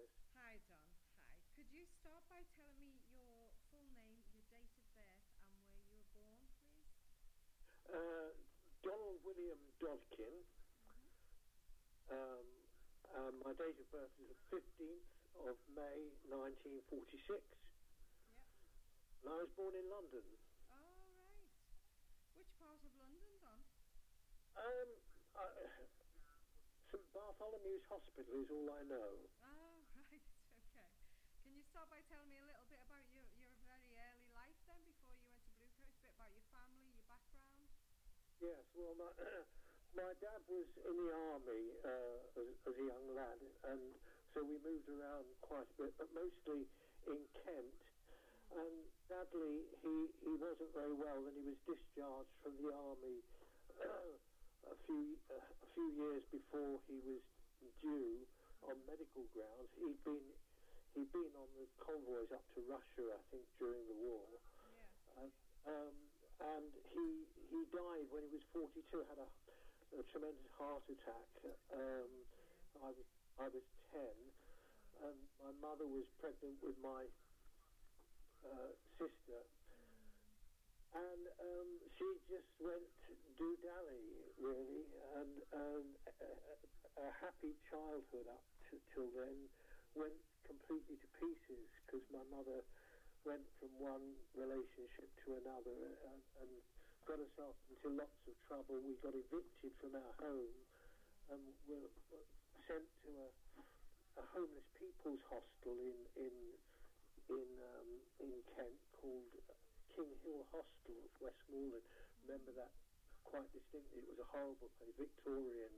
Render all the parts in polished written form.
Chris. Hi, Don. Hi. Could you start by telling me your full name, your date of birth, and where you were born, please? Uh, Donald William Dodkin. Mm-hmm. My date of birth is the 15th of May 1946. Yep. And I was born in London. All right. Which part of London, Don? Um, St Bartholomew's Hospital is all I know. Oh, right. Okay. Can you start by telling me a little bit about your very early life then, before you went to Blue Coast? A bit about your family, your background? Yes, well, my dad was in the army as a young lad, and so we moved around quite a bit, but mostly in Kent. And sadly, he wasn't very well, and he was discharged from the army a few years before he was due on medical grounds. He'd been on the convoys up to Russia, I think, during the war. Yeah. And he died when he was 42. Had a tremendous heart attack. I was 10, and my mother was pregnant with my sister, and she just went do-dally, really, and a happy childhood up till then went completely to pieces, because my mother went from one relationship to another and got herself into lots of trouble. We got evicted from our home and were sent to a homeless people's hostel in Kent called King Hill Hostel, Westmoreland. Remember that quite distinctly. It was a horrible place, Victorian,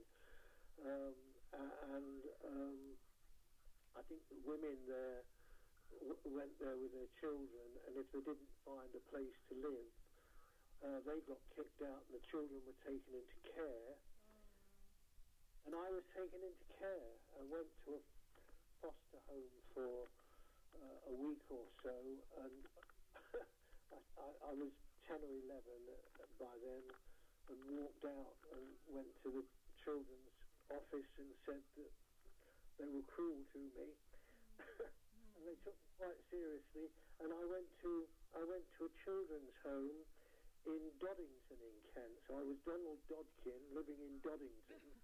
and I think the women there went there with their children, and if they didn't find a place to live, they got kicked out, and the children were taken into care. And I was taken into care and went to a foster home for a week or so, and I was 10 or 11 by then, and walked out and went to the children's office and said that they were cruel to me. And they took me quite seriously, and I went to a children's home in Doddington in Kent. So I was Donald Dodkin living in Doddington.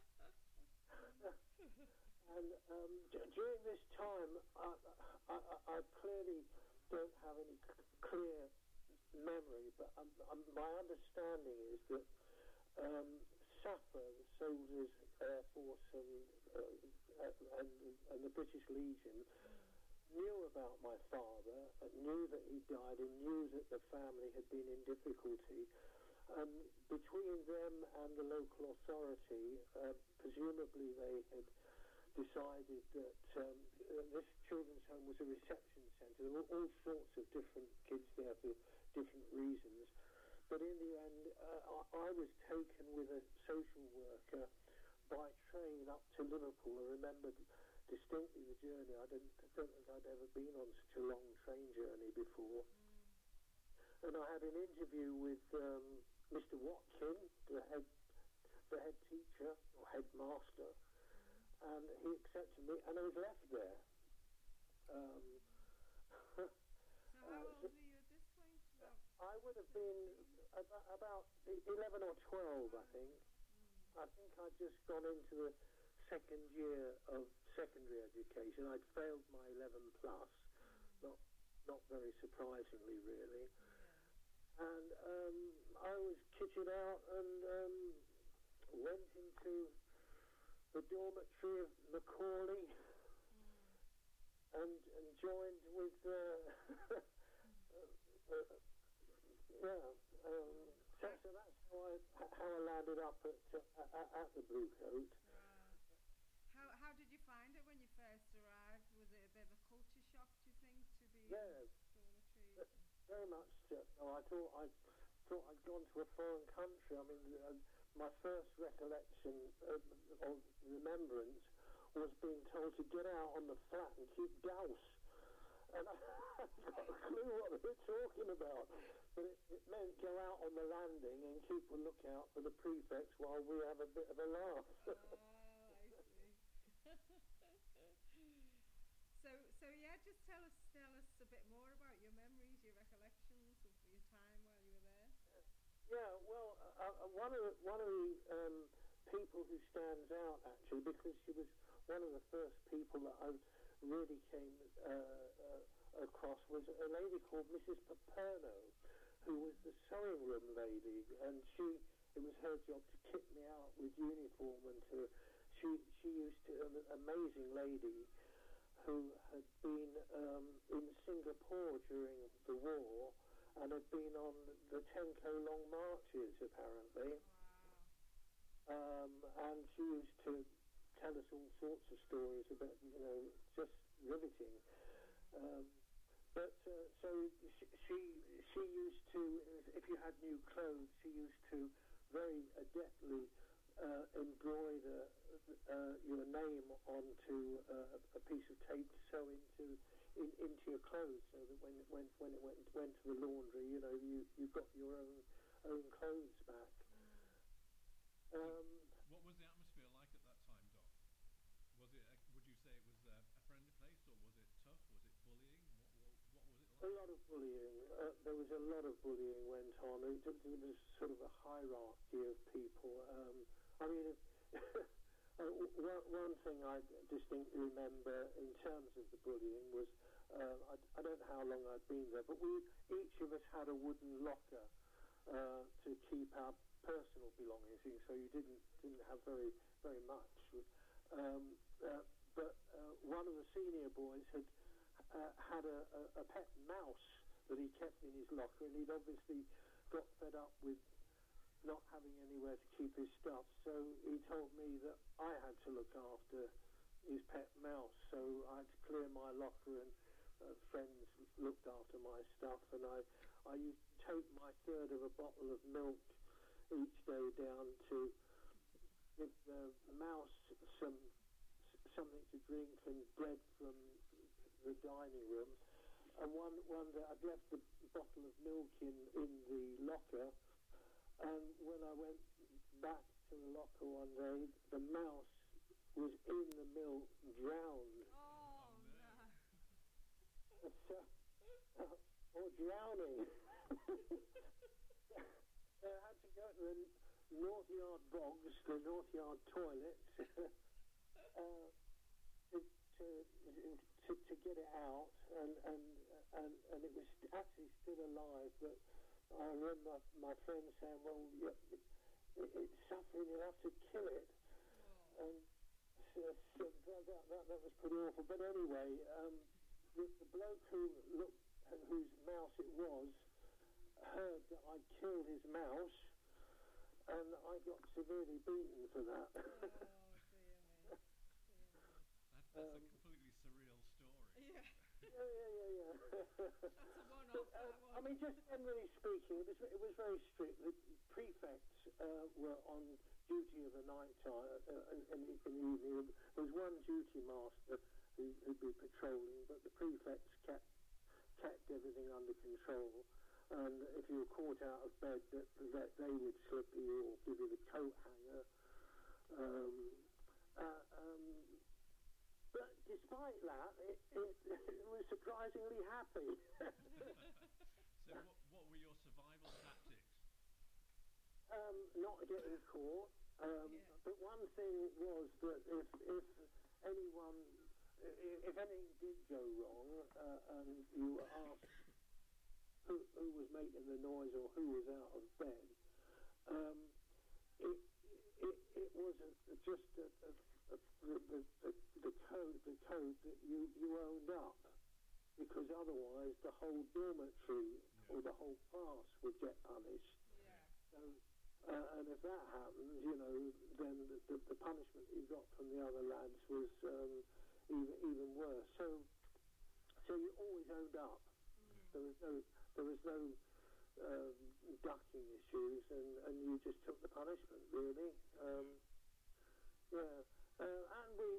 And during this time, I clearly don't have any clear memory, but my understanding is that SAFA, the Soldiers Air Force, and the British Legion, knew about my father, knew that he died, and knew that the family had been in difficulty. And between them and the local authority, presumably they had decided that this children's home was a reception centre. There were all sorts of different kids there for different reasons. But in the end, I was taken with a social worker by train up to Liverpool. I remember distinctly the journey. I don't think I'd ever been on such a long train journey before. And I had an interview with Mr. Watkin, the head teacher or headmaster, and he accepted me, and I was left there. So how old were you at this point? I would have been about 11 or 12, I think. I think I'd just gone into the second year of secondary education. I'd failed my 11 plus, not very surprisingly, really. And I was kitted out and went into the dormitory of Macaulay and joined with so that's how I landed up at the Blue Coat. How did you find it when you first arrived? Was it a bit of a culture shock, do you think, to be in dormitories? Very much so. I thought I'd gone to a foreign country. I mean, my first recollection of remembrance was being told to get out on the flat and keep douse. And I hadn't got a clue what they were talking about. But it meant go out on the landing and keep a lookout for the prefects while we have a bit of a laugh. I see. just tell us a bit more about your memories, your recollections of your time while you were there. Yeah, well, one of the people who stands out actually, because she was one of the first people that I really came across, was a lady called Mrs. Paperno, who was the sewing room lady, and it was her job to kit me out with uniform, and she used to, an amazing lady who had been in Singapore during the war and had been on the Tenko Long Marches apparently. Wow. And she used to tell us all sorts of stories about, just riveting. But so she used to, if you had new clothes, she used to very adeptly embroider your name onto a piece of tape to sew into your clothes, so that when it went to the laundry, you got your own clothes back. What was the atmosphere like at that time, Doc? Was it? Would you say it was a friendly place, or was it tough? Was it bullying? What was it like? A lot of bullying. There was a lot of bullying went on. There was sort of a hierarchy of people. I mean, one thing I distinctly remember in terms of the bullying was, I don't know how long I'd been there, but each of us had a wooden locker to keep our personal belongings in, so you didn't have very much. But one of the senior boys had a pet mouse that he kept in his locker, and he'd obviously got fed up with not having anywhere to keep his stuff, so he told me that I had to look after his pet mouse. So I had to clear my locker, and friends looked after my stuff, and I used to take my third of a bottle of milk each day down to give the mouse something to drink and bread from the dining room. And one day I'd left the bottle of milk in the locker, and when I went back to the locker one day, the mouse was in the milk, drowned. Oh no. Or drowning. So I had to go to the North Yard bogs, the North Yard toilets, to get it out, and it was actually still alive. But I remember my friend saying, "Well, it's suffering. You'll have to kill it." And so that was pretty awful. But anyway, the bloke whose mouse it was, heard that I killed his mouse, and I got severely beaten for that. Oh dear me. That's a completely surreal story. Yeah. Yeah. That's a one-off. That one. I mean, just generally speaking, it was very strict. The prefects were on duty of the night time, in the evening. There was one duty master who'd be patrolling, but the prefects kept everything under control. And if you were caught out of bed, that they would slip you or give you the coat hanger. But despite that, it was surprisingly happy. So what were your survival tactics? Not getting caught. But one thing was that if anything did go wrong, and you were asked who was making the noise or who was out of bed, it was just the code that you owned up, because otherwise the whole dormitory or the whole class would get punished. So, and if that happened, then the punishment you got from the other lads was even worse. So you always owned up. There was no ducking issues, and you just took the punishment, really. And we,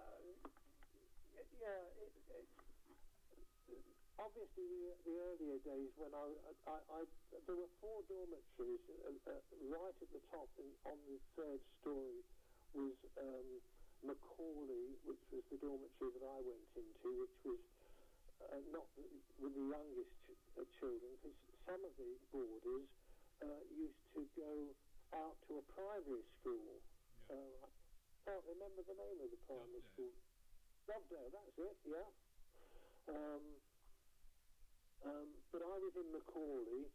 obviously the earlier days when there were 4 dormitories. Right at the top on the 3rd story was Macaulay, which was the dormitory that I went into, which was not with the youngest children, because some of the boarders used to go out to a primary school. I can't remember the name of the primary school. Lovedale, that's it, yeah. But I was in Macaulay,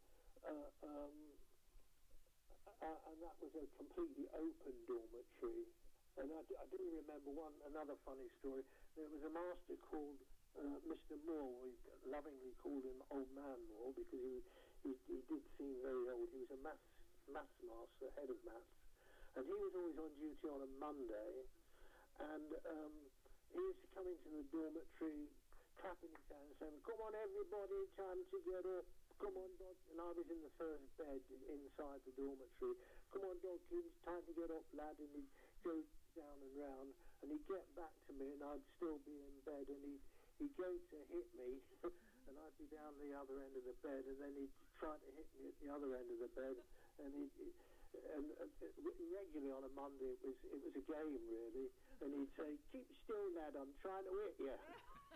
and that was a completely open dormitory. And I do remember another funny story. There was a master called Mr. Moore. We lovingly called him Old Man Moore because he did seem very old. He was a maths master, head of maths, and he was always on duty on a Monday. And he used to come into the dormitory, clapping his hands, saying, "Come on, everybody, time to get up. Come on, Dog." And I was in the first bed inside the dormitory. "Come on, Dodkins, time to get up, lad." And he'd go down and round, and he'd get back to me, and I'd still be in bed, and he'd go to hit me, and I'd be down the other end of the bed, and then he'd try to hit me at the other end of the bed, and regularly on a Monday it was a game really, and he'd say, "Keep still, lad, I'm trying to hit you."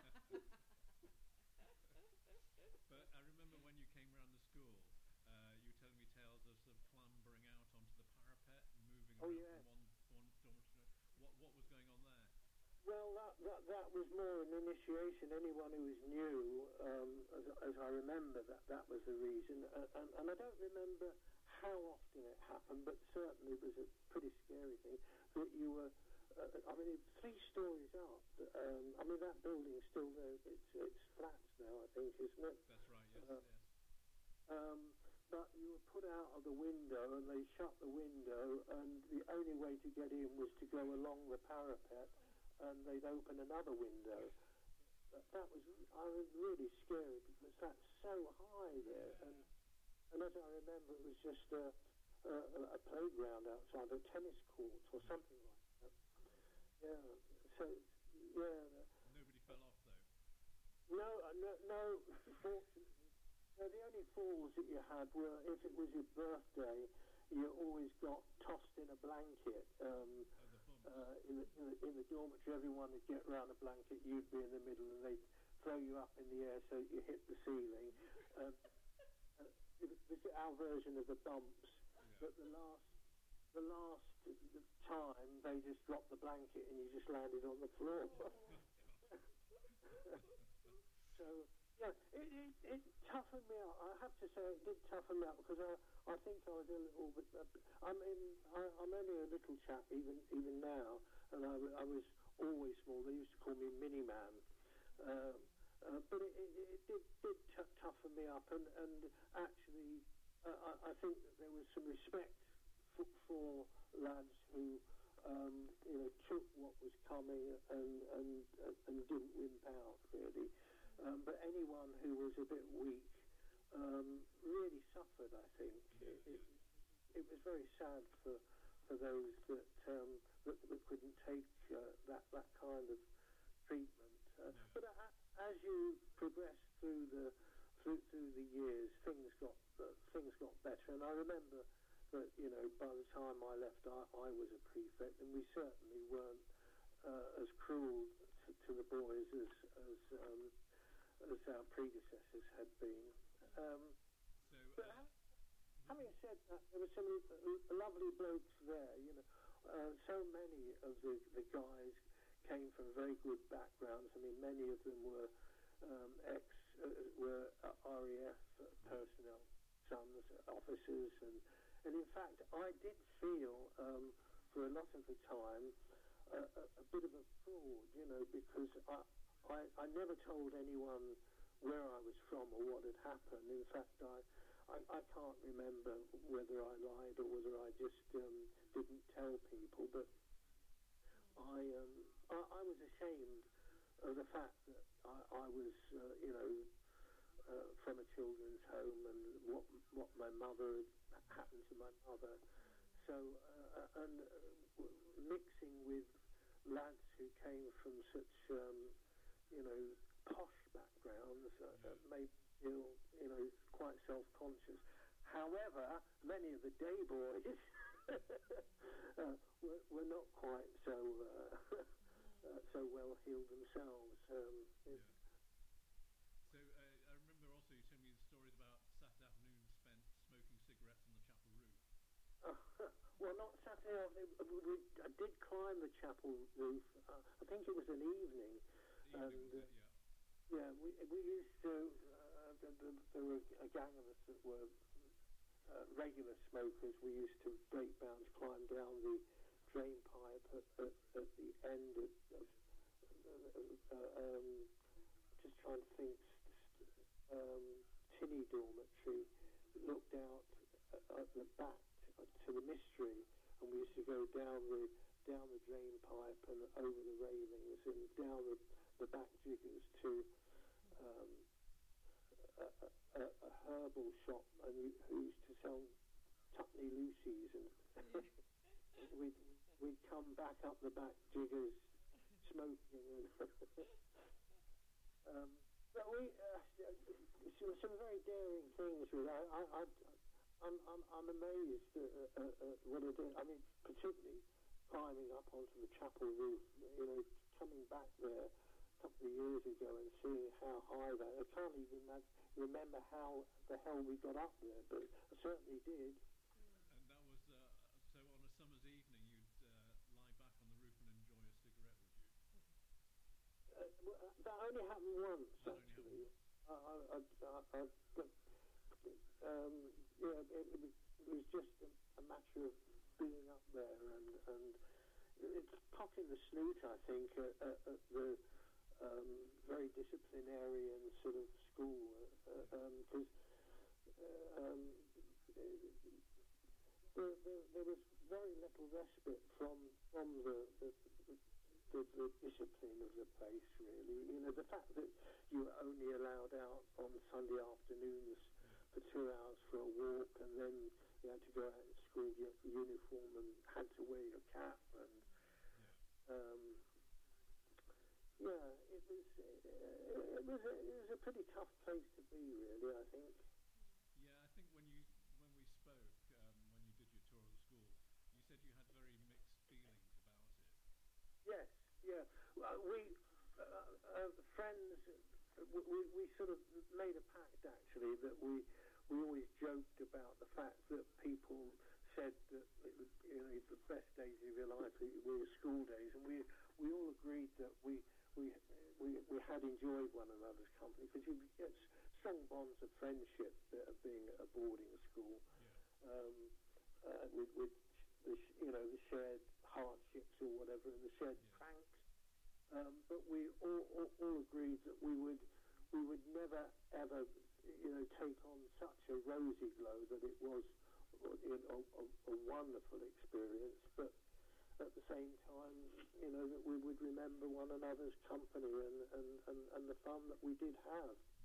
But I remember when you came round the school, you were telling me tales of sort of clambering out onto the parapet and moving around from one dormitory. What was going on there? Well, that was more an initiation. Anyone who was new, as I remember, that was the reason. And I don't remember how often it happened, but certainly it was a pretty scary thing that you were. I mean, 3 stories up. I mean, that building's still there. It's flats now, I think, isn't it? That's right. Yes. Yes. But you were put out of the window, and they shut the window, and the only way to get in was to go along the parapet, and they'd open another window. That was really scary because that's so high there, and as I remember, it was just a playground outside, a tennis court or something like that. Yeah. So Nobody fell off though. No. Fortunately, the only falls that you had were if it was your birthday, you always got tossed in a blanket. In the dormitory, everyone would get round a blanket. You'd be in the middle, and they'd throw you up in the air so you hit the ceiling. This is our version of the bumps. But the last time, they just dropped the blanket and you just landed on the floor. So yeah, it toughened me out. I have to say it did toughen me out because I think I was a little bit. I'm only a little chap even now, and I was always small. They used to call me Mini Man. But it did toughen me up, and actually I think that there was some respect for lads who took what was coming and didn't wimp out really. But anyone who was a bit weak really suffered, I think. It was very sad for those that couldn't take that kind of treatment. But as you progressed through the years, things got better. And I remember that by the time I left, I was a prefect, and we certainly weren't as cruel to the boys as our predecessors had been. But having said that, there were some lovely blokes there. So many of the guys came from very good backgrounds. I mean, many of them were were RAF personnel, sons, officers, and in fact, I did feel for a lot of the time a bit of a fraud, because I never told anyone where I was from or what had happened. In fact, I can't remember whether I lied or whether I just didn't tell people, but I was ashamed of the fact that I was, from a children's home, and what my mother had happened to my mother. So, and mixing with lads who came from such, posh backgrounds made me feel, quite self-conscious. However, many of the day boys were not quite so well-heeled themselves. also you tell me the stories about Saturday afternoon spent smoking cigarettes on the chapel roof. Well, not Saturday afternoon. I did climb the chapel roof. I think it was an evening. Evening, was it? Yeah, we used to. There were a gang of us that were regular smokers. We used to break bounds, climb down the drain pipe at the end of just trying to think. Tinny dormitory. Looked out at the back to the mystery, and we used to go down the drain pipe and over the railings and down the back jiggers to a herbal shop, and who used to sell Tuckney Lucy's, and we'd come back up the back jiggers smoking, and but some very daring things. Really, I'm amazed at what I did. I mean, particularly climbing up onto the chapel roof. You know, coming back there a couple of years ago and seeing how high that. I can't even remember how the hell we got up there, but I certainly did. And that was so on a summer's evening, you'd lie back on the roof and enjoy a cigarette, would you? That only happened once, That actually. It was just a matter of being up there, and it's cocking the snoot, I think, at the very disciplinarian sort of school, because there was very little respite from the discipline of the place, really. You know, the fact that you were only allowed out on Sunday afternoons for 2 hours for a walk, and then you had to go out in school, get your uniform, and had to wear your cap, and it was a pretty tough place to be, really, I think. Yeah, I think when we spoke, when you did your tour of the school, you said you had very mixed feelings about it. Yes, yeah. Well, friends, we sort of made a pact, actually, that we always joked about the fact that people said that it was, you know, the best days of your life were your school days, and we all agreed that we had enjoyed one another's company, because you get strong bonds of friendship being at a boarding school, with the shared hardships or whatever, and the shared pranks. But we all agreed that we would never ever, you know, take on such a rosy glow that it was, you know, a wonderful experience, but at the same time, you know, that we would remember one another's company and the fun that we did have.